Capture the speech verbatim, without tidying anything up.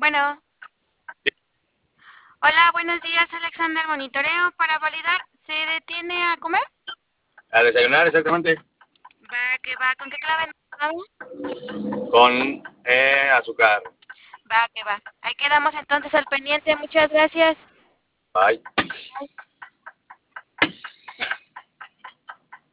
Bueno, hola, buenos días, Alexander. Monitoreo para validar. ¿Se detiene a comer? A desayunar, exactamente, Va, que va. ¿Con qué clave? ¿No? con eh, azúcar. Va, que va. Ahí quedamos entonces al pendiente. Muchas gracias. Bye.